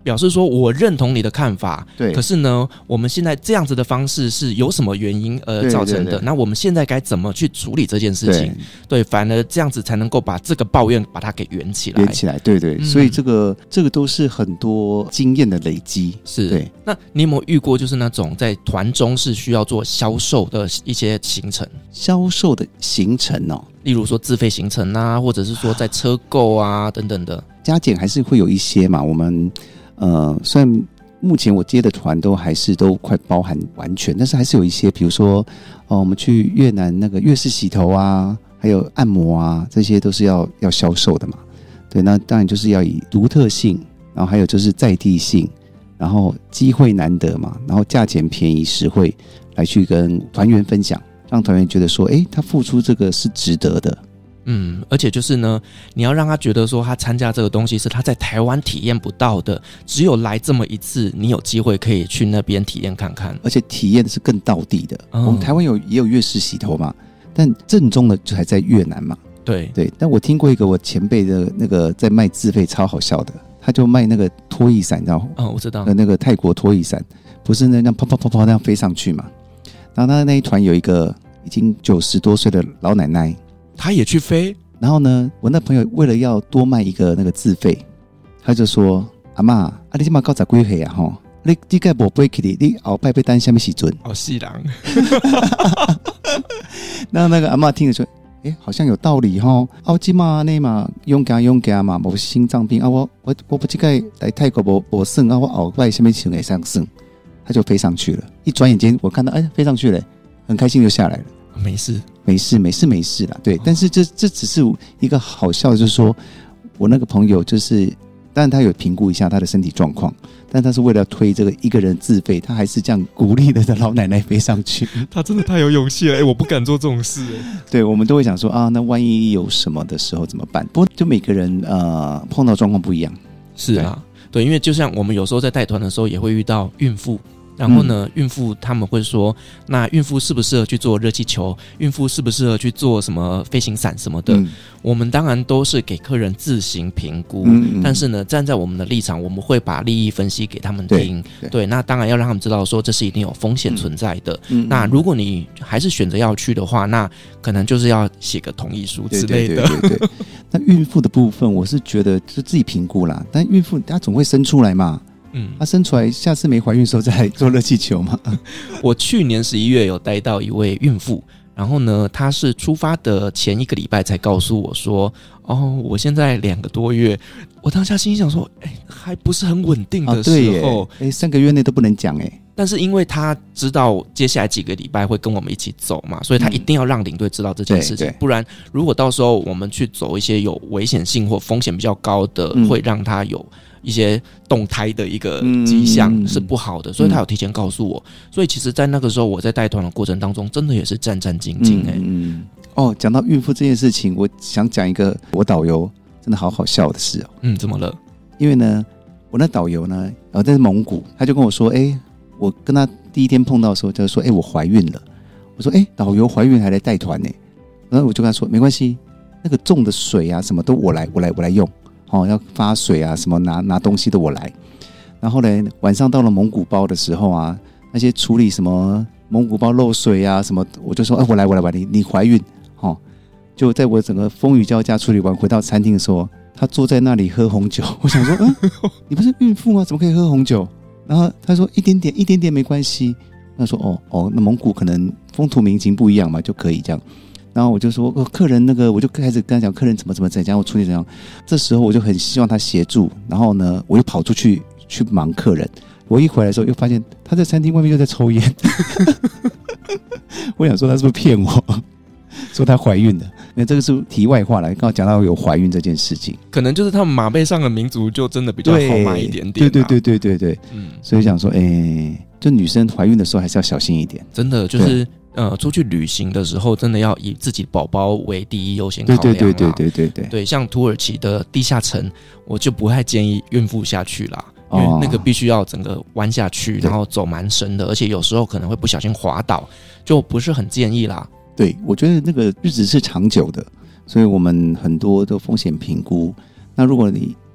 表示说我认同你的看法， 对， 可是呢，我们现在这样子的方式是有什么原因而造成的？ 对， 那我们现在该怎么去处理这件事情？对，反而这样子才能够把这个抱怨把它给圆起来， 对，所以这个都是很多经验的累积。 是， 对。 那你有没有遇过就是那种在团中是需要做销售的一些行程？ 销售的行程哦， 例如说自费行程啊，或者是说在车购啊等等的， 加减还是会有一些嘛。我们虽然目前我接的团都还是都快包含完全，但是还是有一些，比如说我们去越南那个越式洗头啊，还有按摩啊，这些都是要销售的嘛。对，那当然就是要以独特性，然后还有就是在地性，然后机会难得嘛，然后价钱便宜实惠，来去跟团员分享，让团员觉得说，他付出这个是值得的。 而且就是呢，你要让他觉得说他参加这个东西是他在台湾体验不到的，只有来这么一次，你有机会可以去那边体验看看， 而且体验是更道地的。我们台湾也有越式洗头嘛，但正宗的就还在越南嘛。 对， 但我听过一个我前辈的那个在卖自费超好笑的，他就卖那个拖曳伞，你知道吗？ 我知道， 那个泰国拖曳伞，不是那样啪啪啪啪那样飞上去嘛？然后他那一团有一个已经90多岁的老奶奶。 他也去飞， 然后呢，我那朋友为了要多卖一个那个自费，他就说：“阿嬷，你现在到12岁啊，吼，你这个没飞起来，你后摆要等什么时阵？” 是人。 那个阿嬷听了说：“好像有道理吼。现在那嘛勇敢嘛，没心脏病啊，我不这个来泰国没算啊，我后摆什么时候会上算？”他就飞上去了。一转眼间，我看到飞上去了，很开心就下来了。没事啦，对，但是这只是一个好笑的，就是说我那个朋友就是，当然他有评估一下他的身体状况，但他是为了推这个一个人自费，他还是这样鼓励的老奶奶飞上去。 他真的太有勇气了，我不敢做这种事。 对，我们都会想说啊，那万一有什么的时候怎么办？不过就每个人碰到状况不一样。 是啊，对，因为就像我们有时候在带团的时候也会遇到孕妇。然后呢，孕妇他们会说，那孕妇适不适合去做热气球？孕妇适不适合去做什么飞行伞什么的？我们当然都是给客人自行评估，但是呢，站在我们的立场，我们会把利益分析给他们听。对，那当然要让他们知道说这是一定有风险存在的。那如果你还是选择要去的话，那可能就是要写个同意书之类的。 对。那孕妇的部分，我是觉得就自己评估啦，但孕妇她总会生出来嘛。她生出来，下次没怀孕的时候再来做热气球嘛。 我去年11月有带到一位孕妇，然后呢，她是出发的前1个礼拜才告诉我说，我现在2个多月。我当下心想说，还不是很稳定的时候 ，3个月内都不能讲但是因为他知道接下来几个礼拜会跟我们一起走嘛，所以他一定要让领队知道这件事情，不然如果到时候我们去走一些有危险性或风险比较高的，会让他有一些动胎的一个迹象是不好的，所以他有提前告诉我。所以其实在那个时候我在带团的过程当中真的也是战战兢兢讲到孕妇这件事情，我想讲一个我导游真的好好笑的事怎么了？ 因为呢我那导游呢在蒙古，他就跟我说我跟他第一天碰到的时候就说我怀孕了。我说导游怀孕还来带团呢？然后我就跟他说没关系，那个种的水啊什么都我来用要发水啊什么拿东西的我来。然后呢晚上到了蒙古包的时候啊，那些处理什么蒙古包漏水啊什么，我就说我来你怀孕就在我整个风雨交加处理完回到餐厅的时候，他坐在那里喝红酒。我想说你不是孕妇吗？怎么可以喝红酒？然后他说一点点没关系。他说那蒙古可能风土民情不一样嘛，就可以这样。然后我就说客人那个，我就开始跟他讲客人怎么样，我处理怎样。这时候我就很希望他协助，然后呢我又跑出去忙客人。我一回来的时候又发现他在餐厅外面又在抽烟。我想说他是不是骗我，说她怀孕了？因为这个是题外话了，刚刚讲到有怀孕这件事情， 可能就是他们马背上的民族就真的比较豪迈一点点。 对，所以想说，就女生怀孕的时候还是要小心一点， 真的就是出去旅行的时候，真的要以自己宝宝为第一优先考量。对，像土耳其的地下城，我就不太建议孕妇下去啦。因为那个必须要整个弯下去，然后走蛮深的，而且有时候可能会不小心滑倒，就不是很建议啦。 对，我觉得那个日子是长久的，所以我们很多的风险评估。那如果你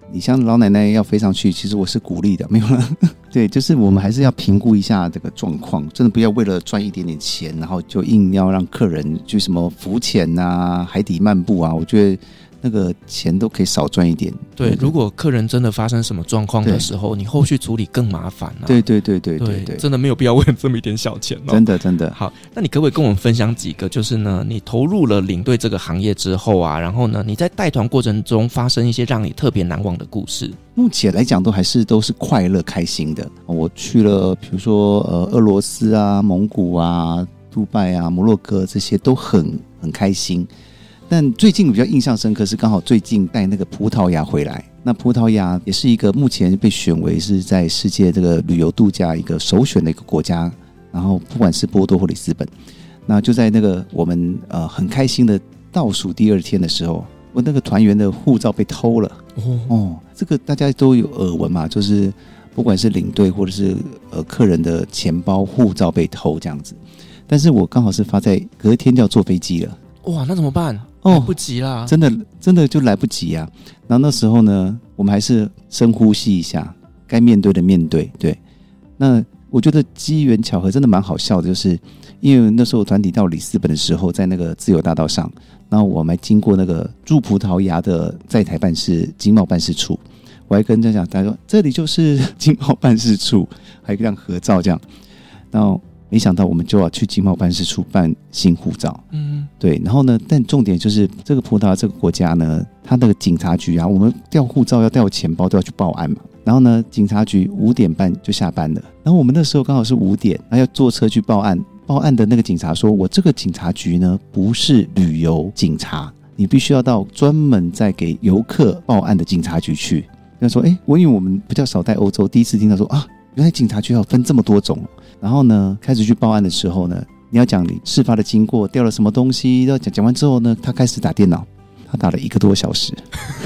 你像老奶奶要飞上去，其实我是鼓励的，没有了。对，就是我们还是要评估一下这个状况，真的不要为了赚一点点钱，然后就硬要让客人去什么浮潜啊、海底漫步啊，我觉得那个钱都可以少赚一点。 对，如果客人真的发生什么状况的时候，你后续处理更麻烦啊。 对， 真的没有必要为了这么一点小钱哦。 真的。 好，那你可不可以跟我们分享几个，就是呢，你投入了领队这个行业之后啊，然后呢，你在带团过程中发生一些让你特别难忘的故事？ 目前来讲都是快乐开心的。我去了，比如说俄罗斯啊、蒙古啊、杜拜啊、摩洛哥，这些都很开心。但最近比较印象深刻是刚好最近带那个葡萄牙回来，那葡萄牙也是一个目前被选为是在世界这个旅游度假一个首选的一个国家，然后不管是波多或里斯本，那就在那个我们很开心的倒数第2天的时候，我那个团员的护照被偷了。这个大家都有耳闻嘛，就是不管是领队或者是客人的钱包护照被偷这样子，但是我刚好是发在隔天就要坐飞机了。 哇，那怎么办？来不及啦， 真的就来不及啊。然后那时候呢，我们还是深呼吸一下，该面对的面对。对，那我觉得机缘巧合真的蛮好笑的，就是因为那时候团体到里斯本的时候，在那个自由大道上，然后我们还经过那个驻葡萄牙的在台办事经贸办事处，我还跟人家讲，他说这里就是经贸办事处，还这样合照这样，然后没想到我们就要去经贸办事处办新护照。对，然后呢，但重点就是这个葡萄牙这个国家呢，它那个警察局啊，我们调护照要调钱包都要去报案嘛。然后呢，警察局5点半就下班了，然后我们那时候刚好是5点，然后要坐车去报案。报案的那个警察说，我这个警察局呢不是旅游警察，你必须要到专门在给游客报案的警察局去。他说因为我们比较少在欧洲，第一次听到说啊，原来警察局要分这么多种。然后呢，开始去报案的时候呢，你要讲你事发的经过，掉了什么东西，要讲完之后呢，他开始打电脑，他打了1个多小时。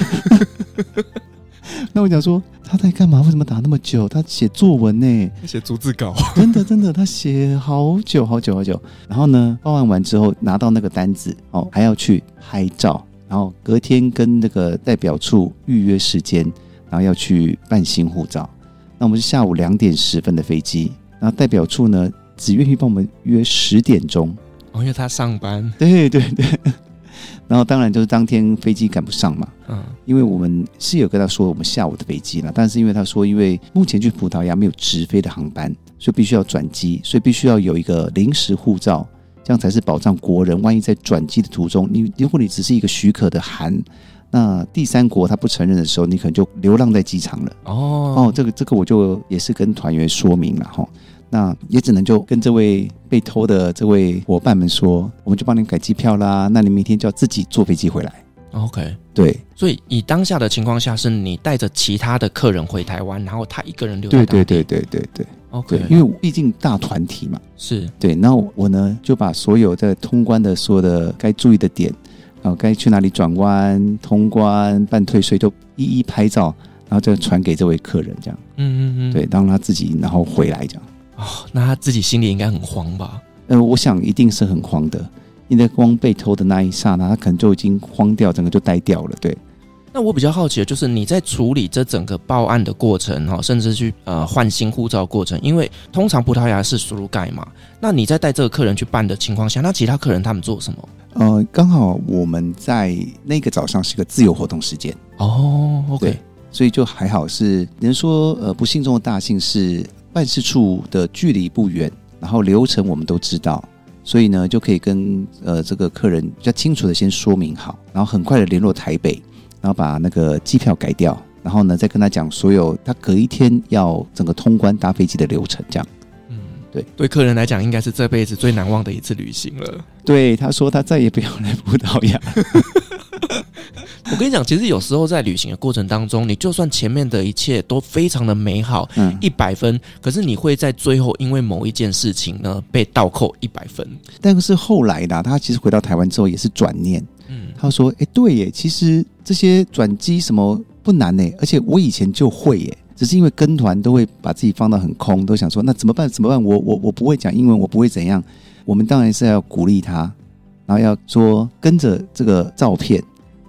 那我讲说他在干嘛？为什么打那么久？他写作文呢， 他写逐字稿。 真的，他写好久。然后呢，报案完之后拿到那个单子还要去拍照，然后隔天跟那个代表处预约时间，然后要去办新护照。那我们是下午2点10分的飞机。然后代表处呢，只愿意帮我们约10点钟， 因为他上班。 对。然后当然就是当天飞机赶不上嘛，因为我们是有跟他说我们下午的飞机了，但是因为他说因为目前去葡萄牙没有直飞的航班，所以必须要转机，所以必须要有一个临时护照，这样才是保障国人。万一在转机的途中，如果你只是一个许可的函，那第三国他不承认的时候，你可能就流浪在机场了。这个我就也是跟团员说明了哈。那也只能就跟这位被偷的这位伙伴们说，我们就帮你改机票啦，那你明天就要自己坐飞机回来。 OK， 对， 所以以当下的情况下，是你带着其他的客人回台湾，然后他一个人留在当地。 对 OK， 因为毕竟大团体嘛， 是对。 那我呢就把所有在通关的所有的该注意的点，该去哪里转弯、通关、办退税，都一一拍照，然后再传给这位客人，这样。对，让他自己然后回来这样。 那他自己心里应该很慌吧？ 我想一定是很慌的，因为光被偷的那一刹那，他可能就已经慌掉，整个就呆掉了。对。 那我比较好奇的就是你在处理这整个报案的过程，甚至去换新护照的过程，因为通常葡萄牙是输入盖嘛，那你在带这个客人去办的情况下，那其他客人他们做什么？ 刚好我们在那个早上是个自由活动时间。 OK， 所以就还好是人说不幸中的大幸是办事处的距离不远，然后流程我们都知道，所以呢就可以跟这个客人比较清楚的先说明好，然后很快的联络台北，然后把那个机票改掉，然后呢再跟他讲所有他隔一天要整个通关搭飞机的流程，这样。 对客人来讲应该是这辈子最难忘的一次旅行了。 对，他说他再也不要来葡萄牙。 我跟你讲，其实有时候在旅行的过程当中，你就算前面的一切都非常的美好，100分，可是你会在最后因为某一件事情呢被倒扣100分。 但是后来啦，他其实回到台湾之后也是转念，他说对耶，其实这些转机什么不难耶，而且我以前就会耶，只是因为跟团都会把自己放到很空，都想说那怎么办？我不会讲英文，我不会怎样。我们当然是要鼓励他，然后要说跟着这个照片，那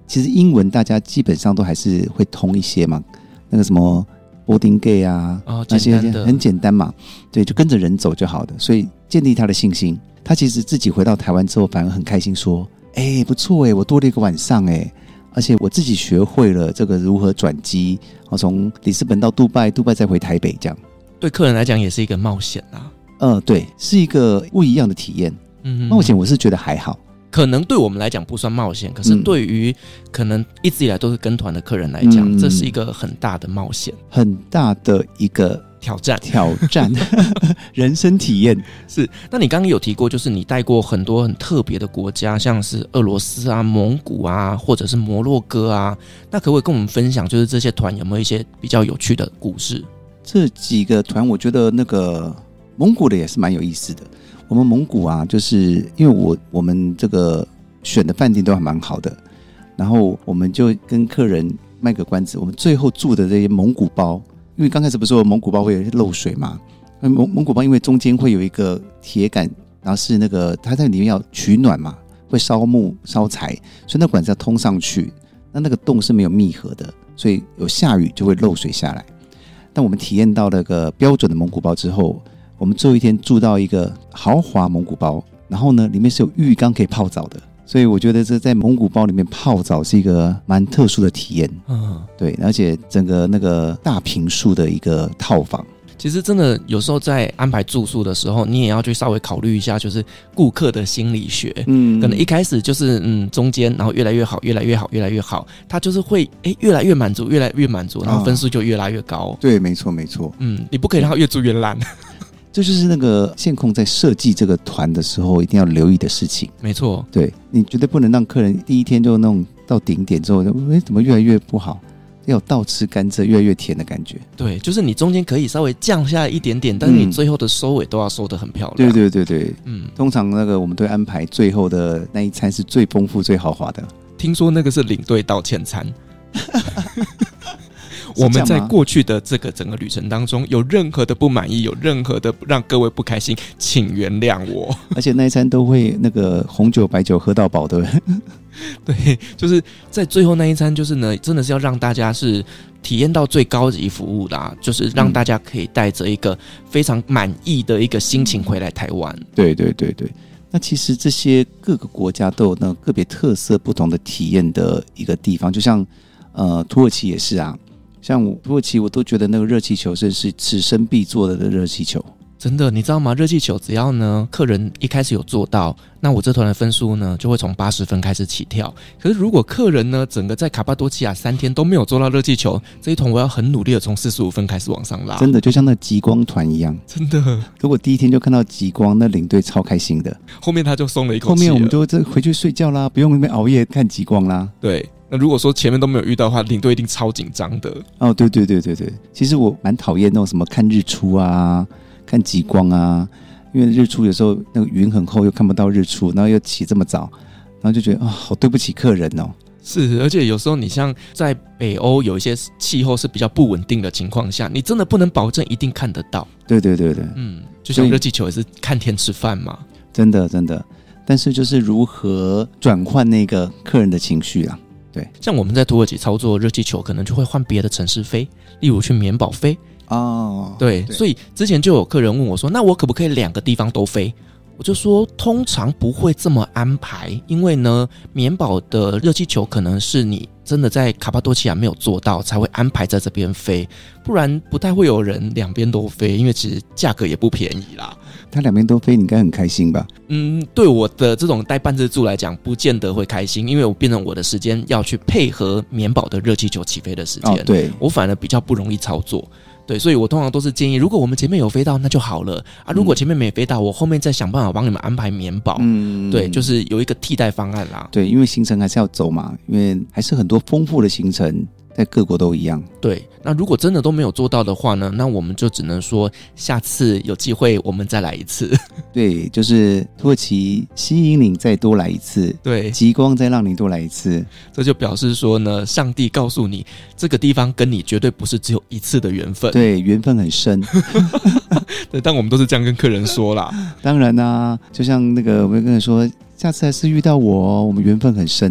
其实英文大家基本上都还是会通一些嘛，那个什么 boarding gate 啊，那些很简单嘛，对，就跟着人走就好的，所以建立他的信心。他其实自己回到台湾之后反而很开心说，不错我多了一个晚上而且我自己学会了这个如何转机，从里斯本到杜拜，杜拜再回台北这样。 对客人来讲也是一个冒险啊。 对，是一个不一样的体验。冒险我是觉得还好， 可能对我们来讲不算冒险，可是对于可能一直以来都是跟团的客人来讲，这是一个很大的冒险， 很大的一个挑战人生体验。 是，那你刚刚有提过，就是你带过很多很特别的国家，像是俄罗斯啊、蒙古啊，或者是摩洛哥啊，那可不可以跟我们分享，就是这些团有没有一些比较有趣的故事？ 这几个团我觉得那个蒙古的也是蛮有意思的。我们蒙古啊，就是因为我们这个选的饭店都还蛮好的，然后我们就跟客人卖个关子，我们最后住的这些蒙古包，因为刚开始不是说蒙古包会有漏水嘛，蒙古包因为中间会有一个铁杆，然后是那个它在里面要取暖嘛，会烧木烧柴，所以那管子要通上去，那个洞是没有密合的，所以有下雨就会漏水下来。但我们体验到那个标准的蒙古包之后，我们最后一天住到一个豪华蒙古包，然后呢里面是有浴缸可以泡澡的，所以我觉得这在蒙古包里面泡澡是一个蛮特殊的体验。对，而且整个那个大坪数的一个套房。 其实真的有时候在安排住宿的时候，你也要去稍微考虑一下，就是顾客的心理学。可能一开始就是中间，然后越来越好，越来越好，越来越好，他就是会越来越满足，越来越满足，然后分数就越来越高。 对，没错没错。 你不可以让他越住越烂。 这就是那个线控在设计这个团的时候一定要留意的事情。 没错， 对，你绝对不能让客人第一天就弄到顶点之后，怎么越来越不好，要有倒吃甘蔗越来越甜的感觉。 对，就是你中间可以稍微降下来一点点，但是你最后的收尾都要收得很漂亮。 对对对对，通常那个我们都会安排最后的那一餐是最丰富最豪华的。 听说那个是领队道歉餐。我们在过去的这个整个旅程当中，有任何的不满意，有任何的让各位不开心，请原谅我。 而且那一餐都会那个红酒白酒喝到饱的。 对，就是在最后那一餐，就是呢，真的是要让大家是体验到最高级服务啦，就是让大家可以带着一个非常满意的一个心情回来台湾。 对对对对，那其实这些各个国家都有那个别特色不同的体验的一个地方，就像土耳其也是啊。像土耳其我都觉得那个热气球是此生必做的热气球。 真的，你知道吗？热气球只要呢客人一开始有做到，那我这团的分数呢就会从80分开始起跳。可是如果客人呢整个在卡帕多奇亚3天都没有做到热气球，这一团我要很努力的从45分开始往上拉。 真的就像那极光团一样。 真的， 如果第一天就看到极光，那领队超开心的， 后面他就松了一口气。 后面我们就回去睡觉啦，不用那边熬夜看极光啦。 对，那如果说前面都没有遇到的话，领队一定超紧张的。 对对对对对，其实我蛮讨厌那种什么看日出啊看极光啊，因为日出有时候那个云很厚又看不到日出，然后又起这么早，然后就觉得好对不起客人哦。 是，而且有时候你像在北欧有一些气候是比较不稳定的情况下，你真的不能保证一定看得到。 对对对对， 就像热气球也是看天吃饭嘛。 真的真的，但是就是如何转换那个客人的情绪啊。对， 像我们在土耳其操作热气球，可能就会换别的城市飞，例如去棉堡飞。对，所以之前就有客人问我说，那我可不可以2个地方都飞？我就说通常不会这么安排，因为呢棉堡的热气球可能是你真的在卡帕多奇亚没有做到才会安排在这边飞，不然不太会有人2边都飞，因为其实价格也不便宜啦。 他2边都飞你应该很开心吧？ 对我的这种带半日住来讲不见得会开心，因为我变成我的时间要去配合棉堡的热气球起飞的时间， 对， 我反而比较不容易操作。对，所以我通常都是建议，如果我们前面有飞到那就好了啊，如果前面没飞到，我后面再想办法帮你们安排棉堡。对，就是有一个替代方案啦。 对，因为行程还是要走嘛，因为还是很多丰富的行程，在各国都一样。 对，那如果真的都没有做到的话呢，那我们就只能说下次有机会我们再来一次。 对，就是土耳其吸引你再多来一次， 对， 极光再让你多来一次， 这就表示说呢，上帝告诉你这个地方跟你绝对不是只有一次的缘分。 对，缘分很深。 对，但我们都是这样跟客人说啦。 当然啊，就像那个我们跟人说，下次还是遇到我哦，我们缘分很深的。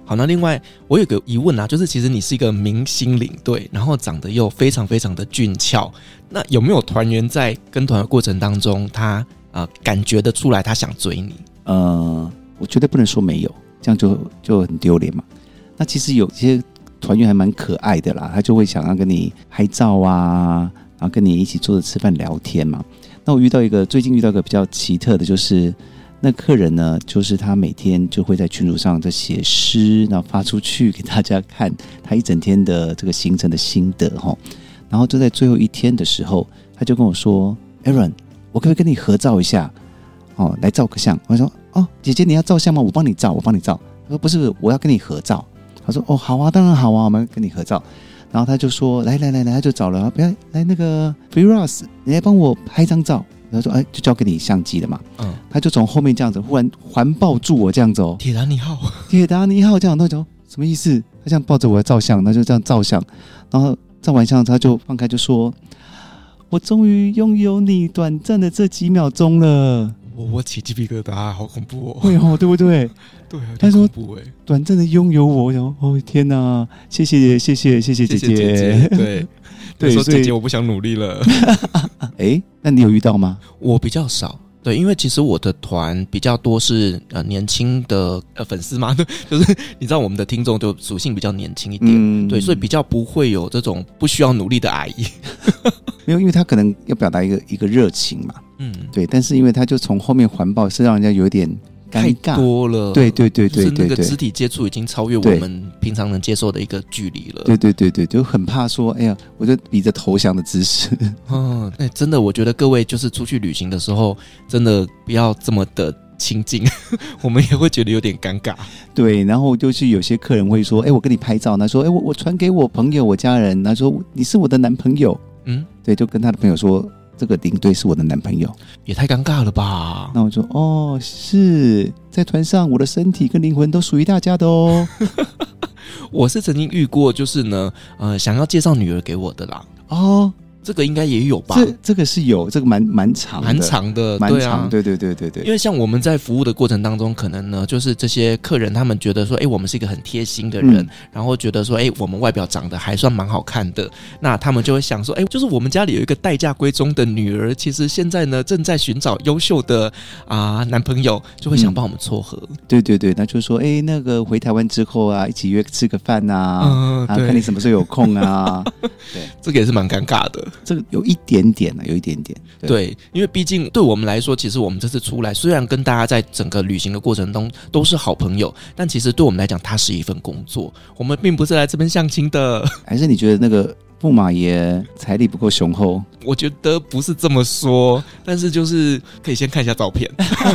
好，那另外我有个疑问啊，就是其实你是一个明星领队，然后长得又非常非常的俊俏，那有没有团员在跟团的过程当中，他感觉得出来他想追你？ 我绝对不能说没有，这样就很丢脸嘛。那其实有些团员还蛮可爱的啦，他就会想要跟你拍照啊，然后跟你一起坐着吃饭聊天嘛。那我最近遇到一个比较奇特的，就是那客人呢，就是他每天就会在群组上在写诗，然后发出去给大家看他一整天的这个行程的心得齁。然后就在最后一天的时候，他就跟我说 ：“Aaron， 我可不可以跟你合照一下？哦，来照个相。”我说：“哦，姐姐你要照相吗？我帮你照。”他说：“不是，我要跟你合照。”他说：“哦，好啊，当然好啊，我们跟你合照。”然后他就说：“来，他就找了，不要来那个 Firas， 你来帮我拍张照。”他说：“就交给你相机了嘛。”他就从后面这样子忽然环抱住我这样子哦， 铁达尼号这样，他就什么意思？他这样抱着我照相，他就这样照相，然后照完相他就放开就说：“我终于拥有你短暂的这几秒钟了。” 我起鸡皮疙瘩，好恐怖哦！ 会哦，对不对？ 对啊， 他说短暂的拥有我，然后哦天哪，谢谢姐姐， 对，说姐姐我不想努力了。 那你有遇到吗？ 我比较少。对，因为其实我的团比较多是年轻的粉丝嘛，就是你知道我们的听众就属性比较年轻一点，对，所以比较不会有这种不需要努力的阿姨。 没有，因为他可能要表达一个热情嘛，对，但是因为他就从后面环抱，是让人家有点尴尬， 太多了， 对， 就是那个肢体接触已经超越我们平常能接受的一个距离了。 对，就很怕说，哎呀，我就比着投降的姿势。 真的，我觉得各位就是出去旅行的时候，真的不要这么的亲近，我们也会觉得有点尴尬。 对，然后就是有些客人会说，我跟你拍照，他说，我传给我朋友、我家人，他说你是我的男朋友，对，就跟他的朋友说。这个领队是我的男朋友， 也太尴尬了吧？ 那我说哦，是在团上，我的身体跟灵魂都属于大家的哦。 我是曾经遇过，就是呢，想要介绍女儿给我的啦。哦，这个应该也有吧？ 这个是有，这个蛮长的，蛮长，对。 因为像我们在服务的过程当中，可能呢，就是这些客人他们觉得说，我们是一个很贴心的人，然后觉得说，我们外表长得还算蛮好看的，那他们就会想说，就是我们家里有一个待嫁闺中的女儿，其实现在呢正在寻找优秀的男朋友，就会想帮我们撮合。 对，那就说，那个回台湾之后啊，一起约吃个饭啊，看你什么时候有空啊。对， 这个也是蛮尴尬的。 这个有一点点。 对，因为毕竟对我们来说，其实我们这次出来，虽然跟大家在整个旅行的过程中都是好朋友，但其实对我们来讲，它是一份工作，我们并不是来这边相亲的。 还是你觉得那个驸马爷财力不够雄厚？ 我觉得不是这么说，但是就是可以先看一下照片。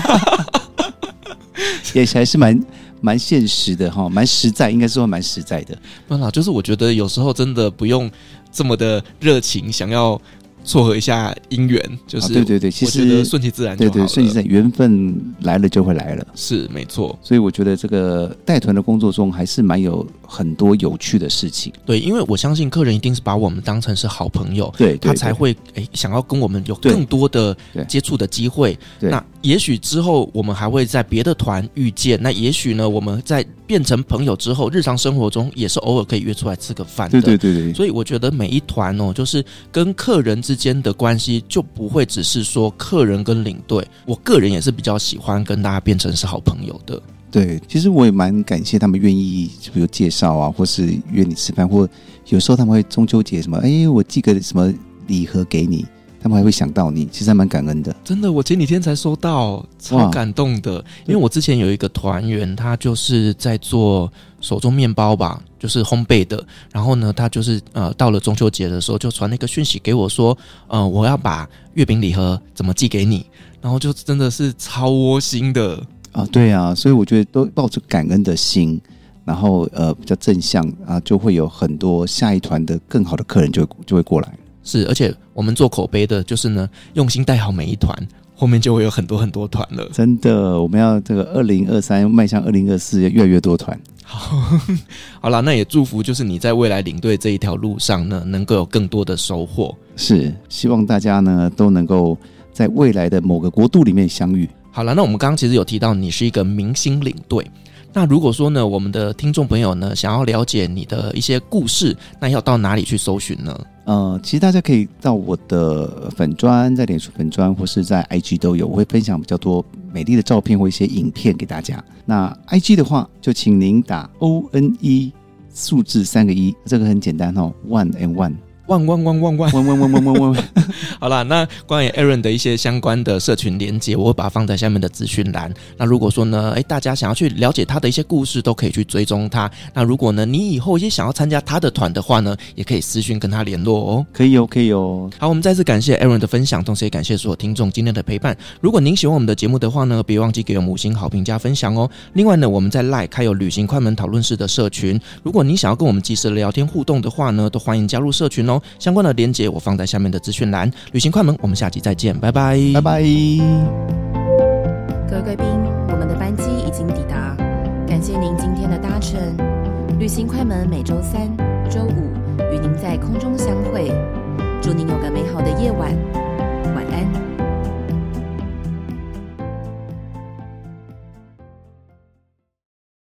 也还是蛮现实的哈，蛮实在，应该说蛮实在的。 不啦，就是我觉得有时候真的不用这么的热情，想要撮合一下姻缘，就是、 对，其实我觉得顺其自然就好了。 对，顺其自然，缘分来了就会来了， 是没错。 所以我觉得这个带团的工作中还是蛮有很多有趣的事情。 对，因为我相信客人一定是把我们当成是好朋友， 对， 他才会想要跟我们有更多的接触的机会。那也许之后我们还会在别的团遇见，那也许呢，我们在变成朋友之后，日常生活中也是偶尔可以约出来吃个饭的。 对。 所以我觉得每一团就是跟客人之间的关系就不会只是说客人跟领队，我个人也是比较喜欢跟大家变成是好朋友的。 对，其实我也蛮感谢他们愿意，比如介绍啊，或是约你吃饭，或有时候他们会中秋节什么，我寄个什么礼盒给你。他们还会想到你，其实还蛮感恩的。 真的，我前几天才收到，超感动的。因为我之前有一个团员，他就是在做手中面包吧，就是烘焙的。然后呢，他就是到了中秋节的时候，就传了一个讯息给我说，我要把月饼礼盒怎么寄给你。然后就真的是超窝心的啊，对啊，所以我觉得都抱着感恩的心，然后比较正向啊，就会有很多下一团的更好的客人就会过来。 是，而且我们做口碑的，就是呢，用心带好每一团，后面就会有很多很多团了。 真的，我们要这个2023迈向2024，越来越多团。 好啦，那也祝福就是你在未来领队这一条路上呢，能够有更多的收获。 是，希望大家呢都能够在未来的某个国度里面相遇。 好啦，那我们刚刚其实有提到你是一个明星领队。 那如果说呢，我们的听众朋友呢想要了解你的一些故事，那要到哪里去搜寻呢？ 其实大家可以到我的粉专，在脸书粉专或是在 IG 都有，我会分享比较多美丽的照片或一些影片给大家。那 IG 的话，就请您打 ONE 数字3个1，这个很简单哦 ，One and One。 万万好啦，那关于 Aaron 的一些相关的社群连结，我会把它放在下面的资讯栏。那如果说呢，大家想要去了解他的一些故事，都可以去追踪他。那如果呢，你以后也想要参加他的团的话呢，也可以私讯跟他联络哦。 可以哦。 好，我们再次感谢 Aaron 的分享，同时也感谢所有听众今天的陪伴。如果您喜欢我们的节目的话呢，别忘记给我们5星好评加分享哦。另外呢，我们在 LINE 开有旅行快门讨论室的社群，如果你想要跟我们及时的聊天互动的话呢，都欢迎加入社群哦。相关的连结我放在下面的资讯栏。旅行快门，我们下集再见，拜拜， 拜拜。 各位贵宾，我们的班机已经抵达，感谢您今天的搭乘。旅行快门每周3、周5与您在空中相会，祝您有个美好的夜晚。